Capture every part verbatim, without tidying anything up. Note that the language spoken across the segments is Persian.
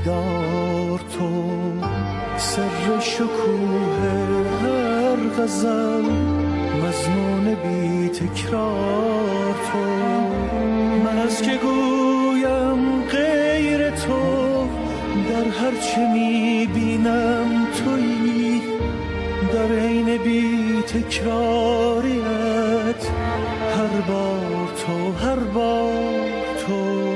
بیدار تو، سر شکوه هر غزل مضمون بی تکرار تو. من از که گویم غیر تو، در هر چه میبینم تویی، در عین بی تکراریت هر بار تو، هر بار تو.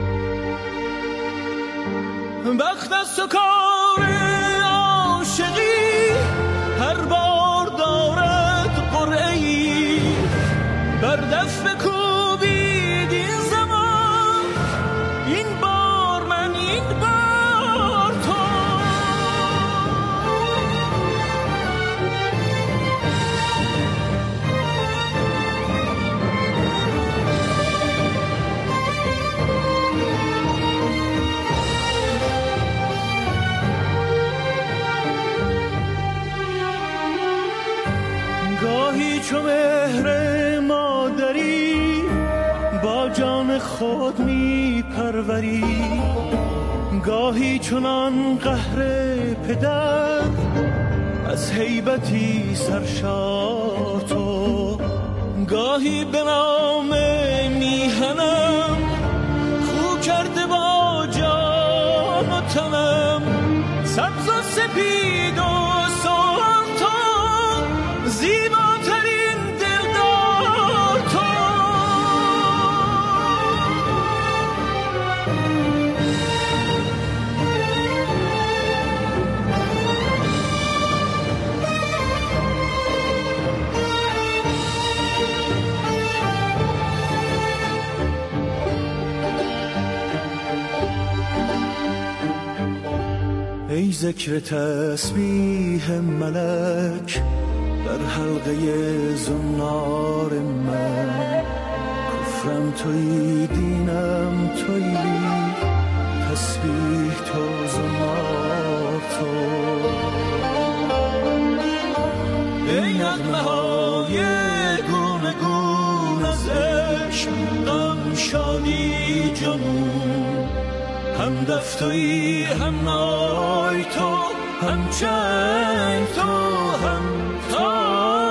بخت از تو کار عاشقی هر بار دارد قرعه‌ای، بر دست بکوبید این زمان، این بار من، این بار تو. گاهی چو مهر مادری با جان خود می پروری، گاهی چنان قهر پدر از هیبتی سرشار تو. گاهی به نام میهنم خو کرده با جان و تنم، سبز و سپید و سرخ تو، زیباترین دلدار تو. ای ذکر تسبیح ملک در حلقه زنار من، کفرم تویی، دینم تویی، تسبیح تو، زنار تو. ای نغمه های گونه گون از عشق، غم، شادی، جنون، هم دفتویی، هم نای تو، هم چنگ تو، هم تا